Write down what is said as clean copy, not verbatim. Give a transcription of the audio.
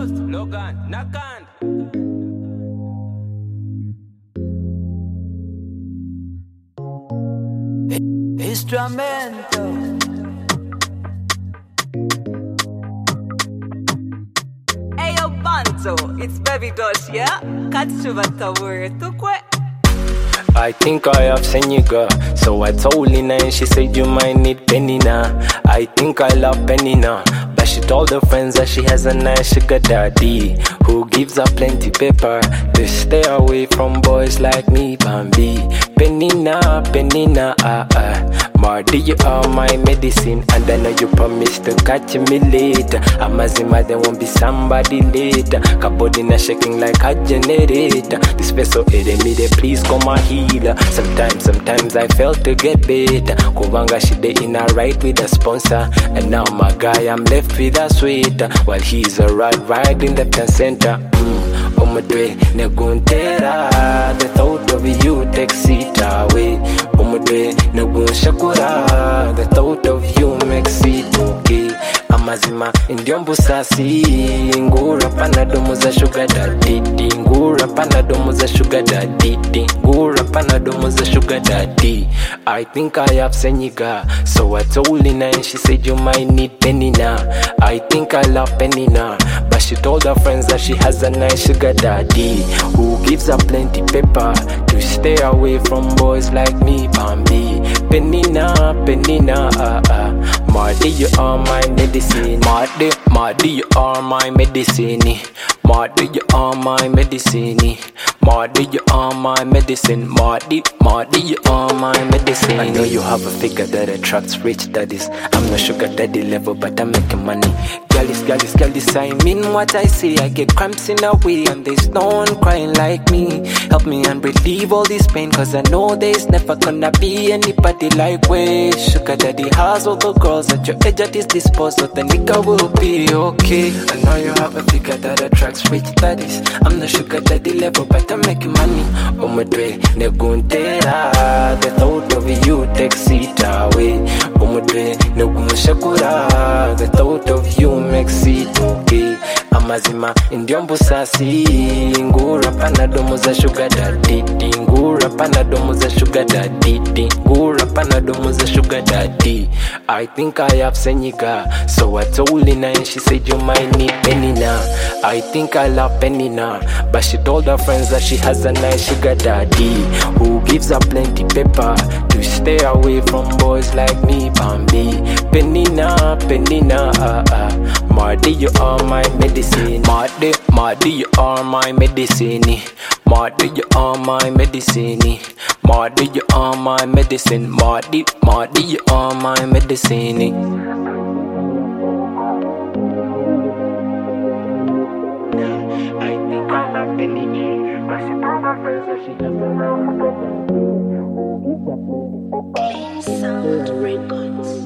Logan, Nakand. Instrumento. Ayo Banzo, it's Baby Dosh, yeah? Katsuba word to quit. I think I have seen you girl, so I told Lina and she said you might need Penina. I think I love Penina, but she told her friends that she has a nice sugar daddy who gives her plenty paper to stay away from boys like me, Bambi. Penina, Penina, Mardi, you are my medicine, and I know you promised to catch me later. Amazima, there won't be somebody later. Kabodina shaking like a generator. This vessel aided me, they please come a healer. Sometimes I felt to get better. Kubanga she dey in a right with a sponsor, and now my guy I'm left with a sweater, while he's a right in left and center. Umudwe neguntera, the thought of you takes it away. Umudwe negunshakura, the thought of you makes it okay. Amazima indiombu sasi, ngura panadomu za sugar daddy, ngura panadomu za sugar daddy, ngura panadomu za sugar daddy. I think I have Senyiga, so I told Lina and she said you might need Penina. I think I love Penina, but she told her friends that she has a nice sugar daddy who gives her plenty paper to stay away from boys like me, Bambi. Penina, Penina, Mardi, you are my medicine. Mardi, you are my medicine. Mardi, you are my medicine. Mardi, you are my medicine. Mardi, you are my medicine. I know you have a figure that attracts rich daddies. I'm not sugar daddy level, but I'm making money. Girlies, I mean what I say. I get cramps in a way, and there's no one crying like me. Help me and relieve all this pain, cause I know there's never gonna be anybody like we. Sugar daddy has all the girls at your edge at his disposal, the nigga will be okay. I know you have a figure that attracts rich daddies. I'm the sugar daddy level, but I'm making money. Umudwe neguntera, the thought of you takes it away. Umudwe negunshakura, the thought of you makes it okay. Amazima indiombu sasi, ngura panadomu za sugar daddy, ngura panadomu za sugar daddy, ngura panadomu za sugar daddy. I think I have Senyiga, so I told Lina and she said you might need Penina. I think I love Penina, but she told her friends that she has a nice sugar daddy who gives her plenty paper to stay away from boys like me, Bambi. Penina, Penina, Mardi, you are my medicine. Mardi, you are my medicine. Mardi, you are my medicine. Mardi, you are my medicine. Mardi, you are my medicine. I think I love Penny, but she told her friends that she doesn't know. Sound Records.